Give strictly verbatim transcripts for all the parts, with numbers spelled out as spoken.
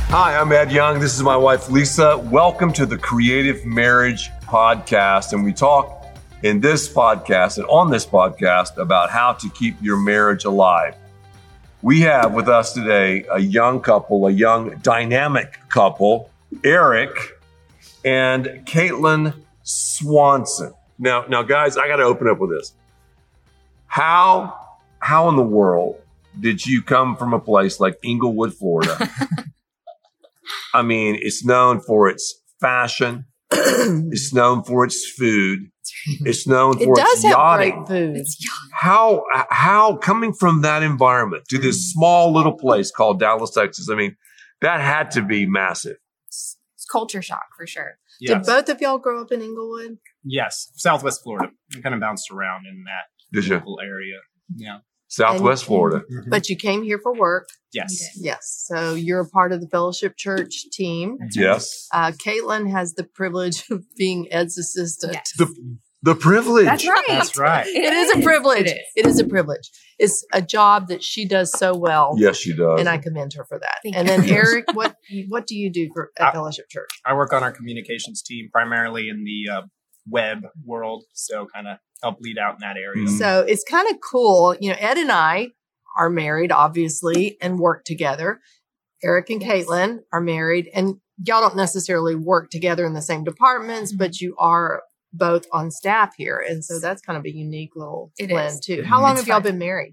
Hi, I'm Ed Young. This is my wife, Lisa. Welcome to the Creative Marriage Podcast. And we talk in this podcast and on this podcast about how to keep your marriage alive. We have with us today a young couple, a young dynamic couple, Eric and Caitlin Swanson. Now, now, guys, I got to open up with this. How, how in the world did you come from a place like Englewood, Florida? I mean, it's known for its fashion. It's known for its food. It's known for it does its have yachting. great food. How, how coming from that environment to this small little place called Dallas, Texas, I mean, that had to be massive. It's culture shock for sure. Yes. Did both of y'all grow up in Englewood? Yes, Southwest Florida. I kind of bounced around in that Did you? local area. Yeah. Southwest And- Florida. Mm-hmm. But you came here for work. Yes. Yes. So you're a part of the Fellowship Church team. Yes. Uh, Caitlin has the privilege of being Ed's assistant. Yes. The, the privilege. That's right. That's right. It is a privilege. It is. It is a privilege. It's a job that she does so well. Yes, she does. And I commend her for that. Thank and you. then Eric, what what do you do for at Uh, Fellowship Church? I work on our communications team, primarily in the uh, web world, so kind of help lead out in that area. Mhm. So it's kind of cool. You know, Ed and I are married, obviously, and work together. Eric and Yes. Caitlin are married, and y'all don't necessarily work together in the same departments, but you are both on staff here. And so that's kind of a unique little It blend, is. too. How long It's have y'all fun. been married?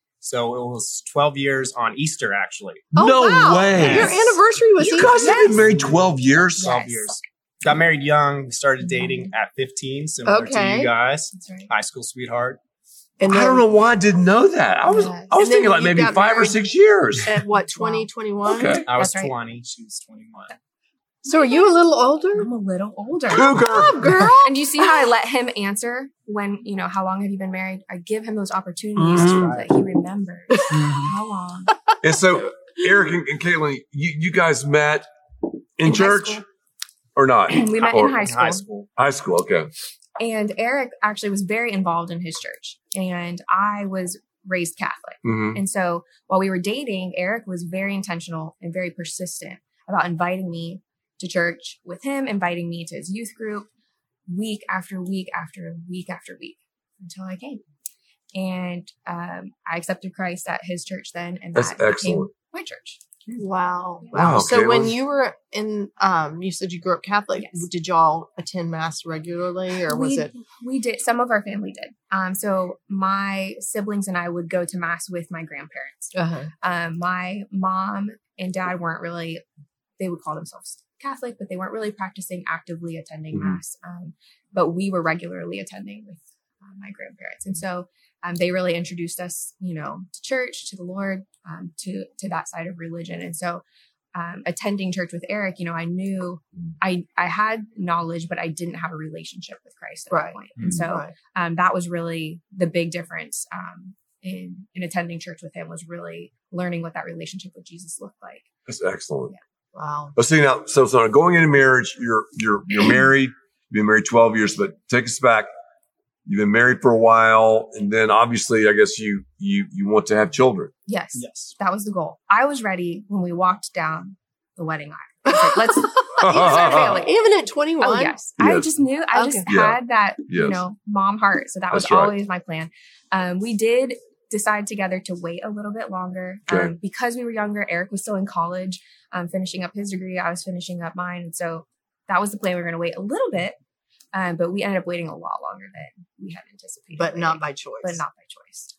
So it was twelve years on Easter, actually. Oh, No wow. way. Your anniversary was You Easter. guys have been Yes. married twelve years? twelve Yes. years. Got married young. We started dating at fifteen, similar to Okay. you guys. That's right. High school sweetheart. And I then don't know why I didn't know that. I was Yes. I was And then thinking like you maybe got five or married- six years. At what, twenty twenty-one? Okay. I was That's right. twenty. She was twenty-one. So are you a little older? I'm a little older. Cougar. Oh, girl. And you see how I let him answer when, you know, how long have you been married? I give him those opportunities Mhm. so that he remembers how long. And so Eric and, and Caitlin, you, you guys met in, In high church school. or not? We met Or- in high In school. high school. High school, okay. And Eric actually was very involved in his church. And I was raised Catholic. hmm And so while we were dating, Eric was very intentional and very persistent about inviting me to church with him, inviting me to his youth group week after week after week after week until I came. And um, I accepted Christ at his church then, and That's that became excellent. my church. Wow. Wow, So when Caitlin. you were in, um, you said you grew up Catholic. Yes. Did y'all attend mass regularly, or was we, it? We did. Some of our family did. Um, so my siblings and I would go to mass with my grandparents. Uh-huh. Um, my mom and dad weren't really, they would call themselves Catholic, but they weren't really practicing actively attending Mhm. mass. Um, but we were regularly attending with uh, my grandparents. And so um, they really introduced us, you know, to church, to the Lord, um, to, to that side of religion. And so um, attending church with Eric, you know, I knew I, I had knowledge, but I didn't have a relationship with Christ at Right. that point. And so Right. um, that was really the big difference um, in, in attending church with him, was really learning what that relationship with Jesus looked like. That's excellent. Wow. But see now, so so going into marriage, you're you're you're married. You've been married twelve years, but take us back. You've been married for a while, and then obviously, I guess you you you want to have children. Yes, Yes. that was the goal. I was ready when we walked down the wedding aisle. I was like, let's start family. Even at twenty-one? Oh yes. I Yes. just knew. I Okay. just Yeah. had that, you Yes. know, mom heart. So that was That's right. always my plan. Um, we did decide together to wait a little bit longer Okay. um, because we were younger. Eric was still in college, um, finishing up his degree. I was finishing up mine, and so that was the plan. We were going to wait a little bit, um, but we ended up waiting a lot longer than we had anticipated. But not waiting, by choice. but not by choice.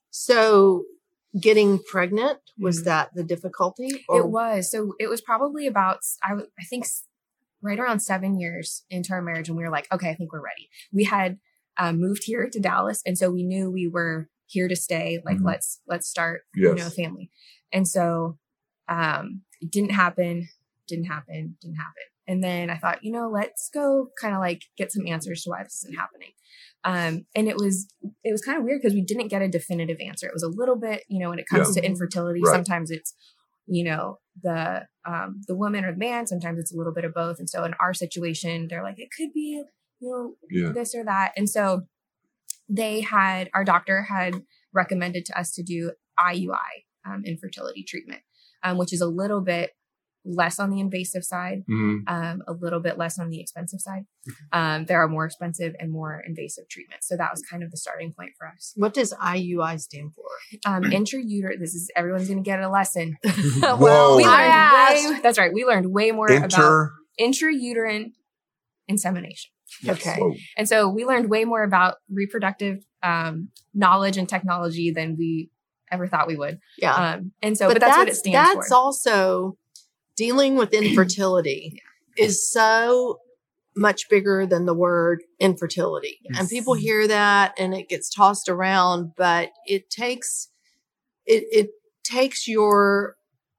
So getting pregnant, was Mhm. that the difficulty? It was. So it was probably about, I, w- I think, s- right around seven years into our marriage. And we were like, okay, I think we're ready. We had um, moved here to Dallas. And so we knew we were here to stay. Like, Mhm. let's, let's start, you know, a Yes. family. And so um, it didn't happen, didn't happen, didn't happen. And then I thought, you know, let's go kind of like get some answers to why this isn't happening. Um, and it was, it was kind of weird because we didn't get a definitive answer. It was a little bit, you know, when it comes Yeah. to infertility, Right. sometimes it's, you know, the, um, the woman or the man, sometimes it's a little bit of both. And so in our situation, they're like, it could be, you know, Yeah. this or that. And so they had, our doctor had recommended to us to do I U I, um, infertility treatment, um, which is a little bit less on the invasive side, Mhm. um, a little bit less on the expensive side. Um, there are more expensive and more invasive treatments. So that was kind of the starting point for us. What does I U I stand for? Um, intrauterine, this is, everyone's going to get a lesson. Whoa. We I learned asked. way, that's right. We learned way more about Enter. intrauterine insemination. Yes. Okay. Whoa. And so we learned way more about reproductive um, knowledge and technology than we ever thought we would. Yeah. Um, and so, but, that's, what it stands that's for. also dealing with infertility is so much bigger than the word infertility. Yes. And people hear that and it gets tossed around, but it takes, it, it takes your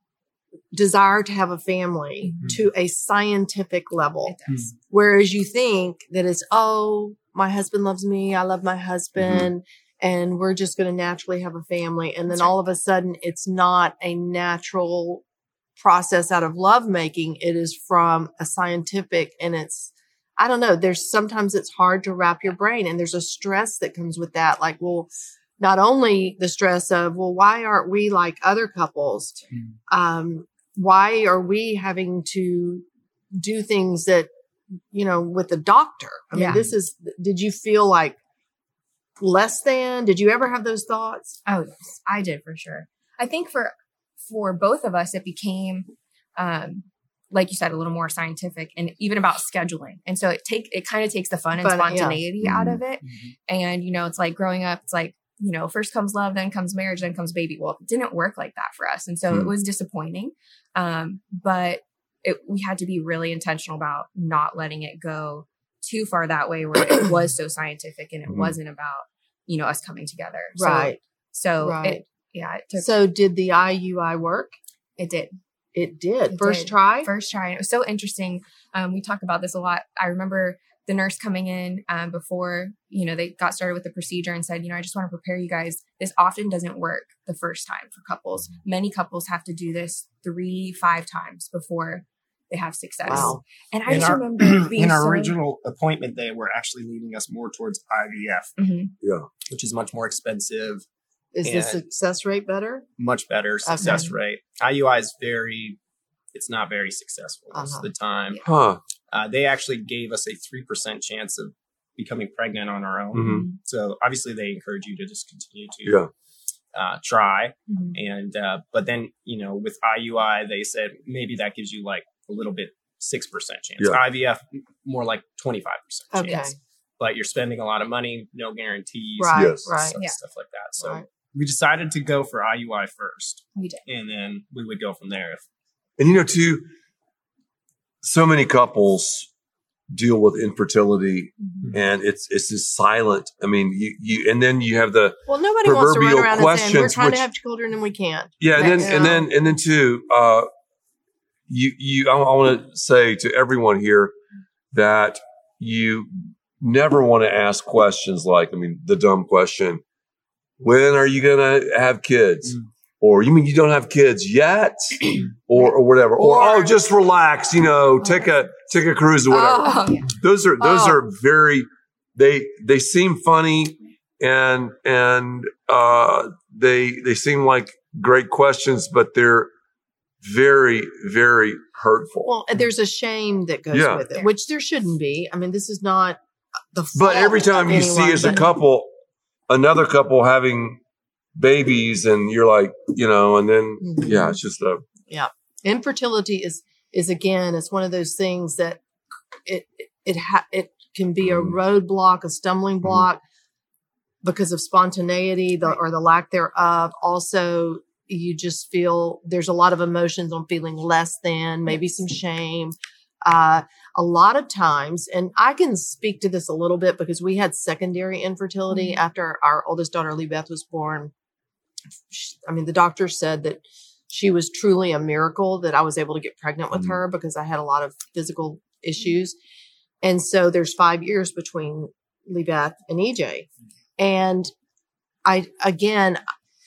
desire to have a family Mhm. to a scientific level. It does. Whereas you think that it's, oh, my husband loves me. I love my husband. And we're just going to naturally have a family. And then That's right. all of a sudden, it's not a natural process out of lovemaking. It is from a scientific, and it's, I don't know, there's sometimes it's hard to wrap your brain, and there's a stress that comes with that. Like, well, not only the stress of, well, why aren't we like other couples? Um, why are we having to do things that, you know, with the doctor? I mean, Yeah. this is, did you feel like less than? Did you ever have those thoughts? Oh, yes, I did for sure. I think for for both of us, it became, um, like you said, a little more scientific and even about scheduling. And so it take it kind of takes the fun and Fun, yeah. spontaneity out of it. Mhm. And you know, it's like growing up. It's like, you know, first comes love, then comes marriage, then comes baby. Well, it didn't work like that for us, and so Mm. it was disappointing. Um, but it, we had to be really intentional about not letting it go too far that way, where it was so scientific and it Mhm. wasn't about, you know, us coming together. So, Right. So Right. it, yeah, it took, So did the I U I work? it did. It did. It First did. try? First try. And it was so interesting. Um, we talk about this a lot. I remember the nurse coming in um, before, you know, they got started with the procedure and said, you know, I just want to prepare you guys. This often doesn't work the first time for couples. Many couples have to do this three, five times before they have success. Wow. And I In just our, remember being in our so, original appointment, they were actually leading us more towards I V F, Mhm. which is much more expensive, Is the and- success rate better? much better success Okay. rate. I U I is very, it's not very successful most Uh-huh. of the time. Huh. Uh, they actually gave us a three percent chance of becoming pregnant on our own. Mhm. So obviously they encourage you to just continue to Yeah. uh, try. Mhm. And, uh, but then, you know, with I U I, they said maybe that gives you like a little bit six percent chance. Yeah. I V F, more like twenty-five percent Okay. chance. But you're spending a lot of money, no guarantees, Right, Yes. right. stuff, Yeah. stuff like that. So Right. we decided to go for I U I first, we did. and then we would go from there. If, And you know, too, so many couples deal with infertility, Mhm. and it's it's just silent. I mean, you you and then you have the Well, nobody wants to run Proverbial around and say, we're questions, trying which- to have children and we can't. yeah, and then Right. and then and then too, uh, you you I, I want to say to everyone here that you never want to ask questions like, I mean, the dumb question, when are you gonna have kids? Mm. Or you mean you don't have kids yet, or or whatever, or, Or- oh, just relax, you know, take a take a cruise or whatever. Oh, Yeah. Those are those Oh. are very they they seem funny and and uh, they they seem like great questions, but they're very very hurtful. well, there's a shame that goes Yeah. with it, which there shouldn't be. I mean, this is not the fault But every time of you anyone, see as a but- couple, another couple having babies, and you're like, you know, and then Mhm. yeah, it's just a infertility is is again, it's one of those things that it it it, ha- it can be a Mhm. roadblock, a stumbling block because of spontaneity the, or the lack thereof. Also, you just feel there's a lot of emotions on feeling less than, maybe some shame. Uh, a lot of times, and I can speak to this a little bit because we had secondary infertility Mhm. after our oldest daughter, Lee Beth, was born. She- I mean, the doctor said that she was truly a miracle that I was able to get pregnant with Mhm. her because I had a lot of physical issues. And so there's five years between Lee Beth and E J. And I, again,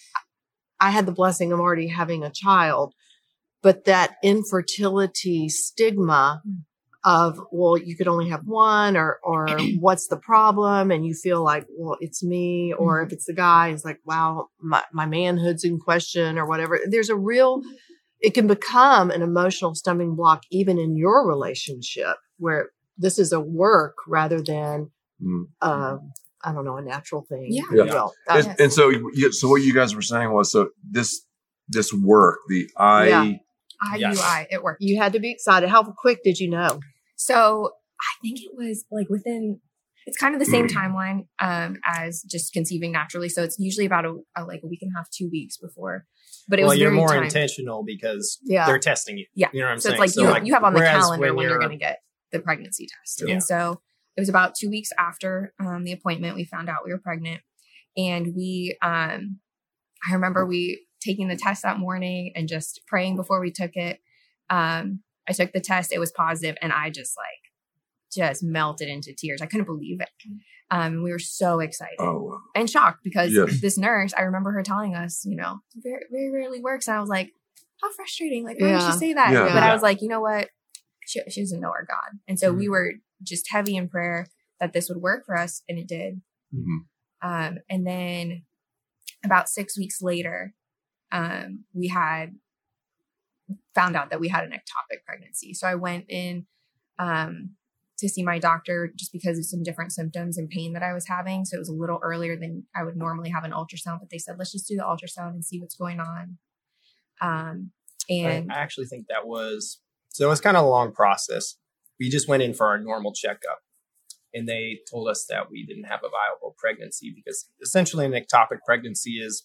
I had the blessing of already having a child, but that infertility stigma of, well, you could only have one, or, or what's the problem? And you feel like, well, it's me. Or if it's the guy, it's like, wow, my, my manhood's in question or whatever. There's a real it can become an emotional stumbling block even in your relationship where this is a work rather than, Mm. uh, I don't know, a natural thing. Yeah. if you Yeah. will. And, That's- and so, you- so what you guys were saying was, so this this work, the I, Yeah. I U I, it worked. You had to be excited. How quick did you know? So I think it was like within, it's kind of the same timeline um, as just conceiving naturally. So it's usually about a, a like a week and a half, two weeks before. But it well, was you're very more timed. intentional because Yeah. they're testing you. Yeah. You know what I'm So saying? it's like you, you have on the whereas calendar when, you're you're- going to get the pregnancy test. Yeah. And so it was about two weeks after um, the appointment, we found out we were pregnant. And we, um, I remember we taking the test that morning and just praying before we took it. Um, I took the test, it was positive, and I just like, just melted into tears. I couldn't believe it. Um, we were so excited oh, wow. and shocked because Yes. this nurse, I remember her telling us, you know, very, very rarely works. And I was like, how frustrating. Like, why did Yeah. she say that? Yeah. But Yeah. I was like, you know what? She, she doesn't know our God. And so we were just heavy in prayer that this would work for us. And it did. Mhm. Um, and then about six weeks later, um, we had found out that we had an ectopic pregnancy. So I went in um, to see my doctor just because of some different symptoms and pain that I was having. So it was a little earlier than I would normally have an ultrasound, but they said, let's just do the ultrasound and see what's going on. Um, and I I actually think that was, so it was kind of a long process. We just went in for our normal checkup and they told us that we didn't have a viable pregnancy because essentially an ectopic pregnancy is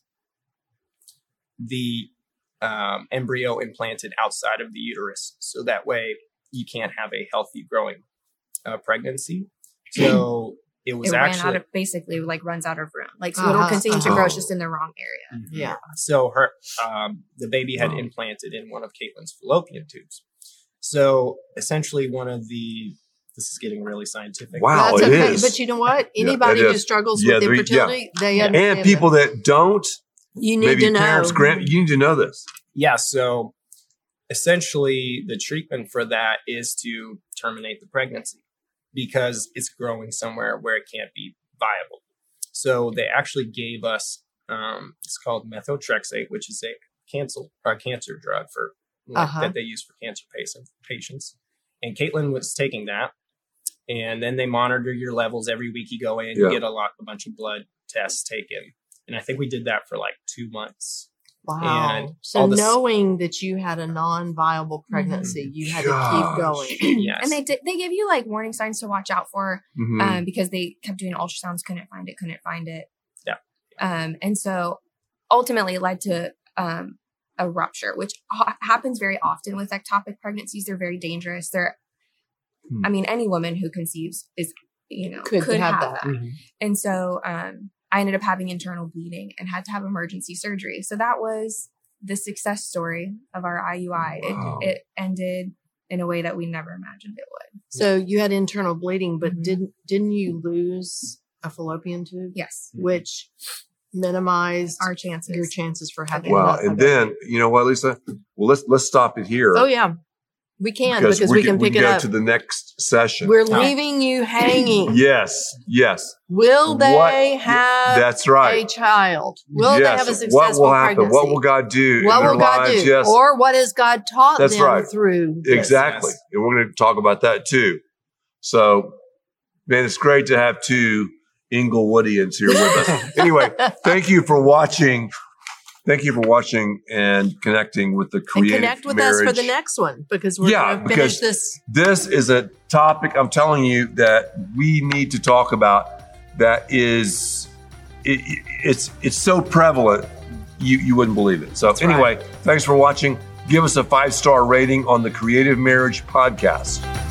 the um, embryo implanted outside of the uterus. So that way you can't have a healthy growing uh, pregnancy. So it was it ran actually, out of basically like runs out of room. Like so Uh-huh, it'll continue to grow, uh-huh. it's just in the wrong area. Mhm. Yeah. So her, um, the baby had Wow. implanted in one of Caitlin's fallopian tubes. So essentially, one of the this is getting really scientific. Wow. That's it okay. is. But you know what? Yeah, Anybody it who is. struggles Yeah, with there- infertility, they Yeah. understand And people that. that don't, you need maybe to know. parents, grand, you need to know this. Yeah. So essentially, the treatment for that is to terminate the pregnancy because it's growing somewhere where it can't be viable. So they actually gave us um, it's called methotrexate, which is a cancer a cancer drug for like, Uh-huh. that they use for cancer patient, patients. And Caitlin was taking that. And then they monitor your levels every week. You go in, Yeah. you get a lot, a bunch of blood tests taken. And I think we did that for like two months. Wow. And So all this- knowing that you had a non-viable pregnancy, you had Gosh. to keep going. Yes. And they did, they give you like warning signs to watch out for Mhm. um, because they kept doing ultrasounds, couldn't find it, couldn't find it. Yeah. Um, and so ultimately it led to um, a rupture, which ha- happens very often with ectopic pregnancies. They're very dangerous. They're, Hmm. I mean, any woman who conceives is, you know, Could could, have have, that. that. Mhm. And so um, I ended up having internal bleeding and had to have emergency surgery. So that was the success story of our I U I. Wow. It, it ended in a way that we never imagined it would. So you had internal bleeding, but Mhm. didn't didn't you lose a fallopian tube, Yes. which minimized Our chances. your chances for having Wow. another And baby? then, you know what, Lisa? Well, let's let's stop it here. Oh yeah, we can because, we can, pick we it go up. to the next session. We're Yeah. leaving you hanging. yes, yes, Will they What- have that's a right. child? Will they Yes. have a What successful will happen? pregnancy? What will God do What in their will God lives? do? Yes, Or what has God taught That's them right. through this? exactly. Yes. And we're going to talk about that too. So, man, it's great to have two Inglewoodians here with us. Anyway, thank you for watching. Thank you for watching and connecting with the And creative connect with marriage. us for the next one because we're Yeah, going to finish because- this. This is a topic I'm telling you that we need to talk about. That is, it, it's it's so prevalent, you you wouldn't believe it. So That's anyway, thanks for watching. Give us a five star rating on the Creative Marriage Podcast.